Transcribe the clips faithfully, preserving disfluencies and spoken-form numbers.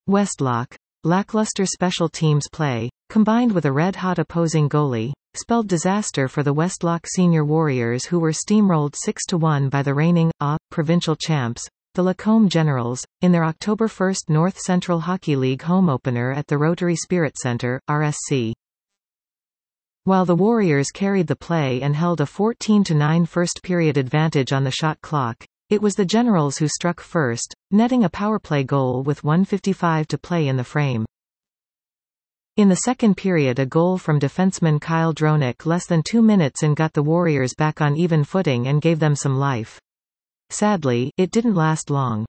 Westlock. Lackluster special teams play, combined with a red-hot opposing goalie, spelled disaster for the Westlock Senior Warriors, who were steamrolled six to one by the reigning A provincial champs, the Lacombe Generals, in their October first North Central Hockey League home opener at the Rotary Spirit Centre, R S C. While the Warriors carried the play and held a fourteen to nine first-period advantage on the shot clock, it was the Generals who struck first, netting a powerplay goal with one fifty-five to play in the frame. In the second period, a goal from defenseman Kyle Dronick less than two minutes in got the Warriors back on even footing and gave them some life. Sadly, it didn't last long.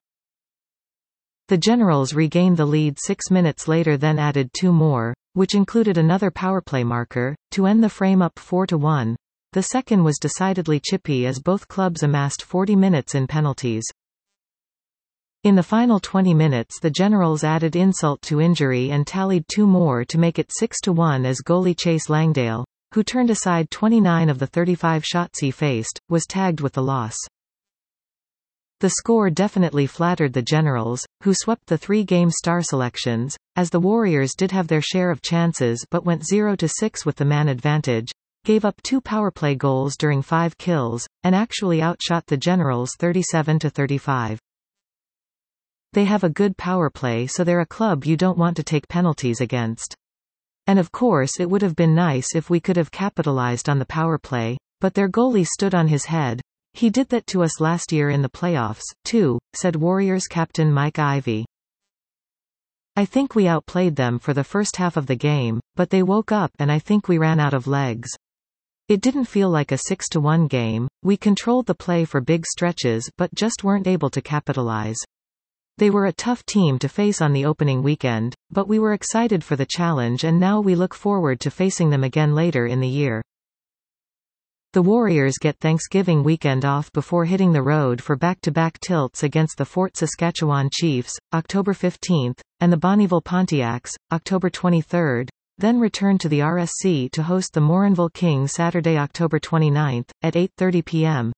The Generals regained the lead six minutes later, then added two more, which included another powerplay marker, to end the frame up four to one. The second was decidedly chippy as both clubs amassed forty minutes in penalties. In the final twenty minutes, the Generals added insult to injury and tallied two more to make it six to one as goalie Chase Langdale, who turned aside twenty-nine of the thirty-five shots he faced, was tagged with the loss. The score definitely flattered the Generals, who swept the three-game star selections, as the Warriors did have their share of chances but went zero to six with the man advantage, gave up two powerplay goals during five kills, and actually outshot the Generals thirty-seven to thirty-five. They have a good powerplay, so they're a club you don't want to take penalties against. And of course it would have been nice if we could have capitalized on the powerplay, but their goalie stood on his head. He did that to us last year in the playoffs, too, said Warriors captain Mike Ivey. I think we outplayed them for the first half of the game, but they woke up and I think we ran out of legs. It didn't feel like a six to one game. We controlled the play for big stretches but just weren't able to capitalize. They were a tough team to face on the opening weekend, but we were excited for the challenge and now we look forward to facing them again later in the year. The Warriors get Thanksgiving weekend off before hitting the road for back-to-back tilts against the Fort Saskatchewan Chiefs, October fifteenth, and the Bonnyville Pontiacs, October twenty-third, then return to the R S C to host the Morinville Kings Saturday, October twenty-ninth, at eight thirty p m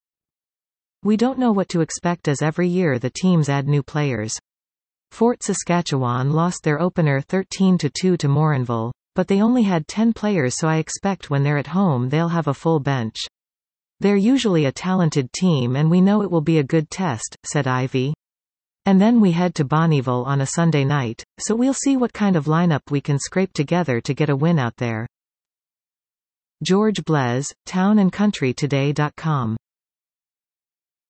We don't know what to expect as every year the teams add new players. Fort Saskatchewan lost their opener thirteen to two to Morinville, but they only had ten players, so I expect when they're at home they'll have a full bench. They're usually a talented team and we know it will be a good test, said Ivey. And then we head to Bonnyville on a Sunday night, so we'll see what kind of lineup we can scrape together to get a win out there. George Blez, town and country today dot com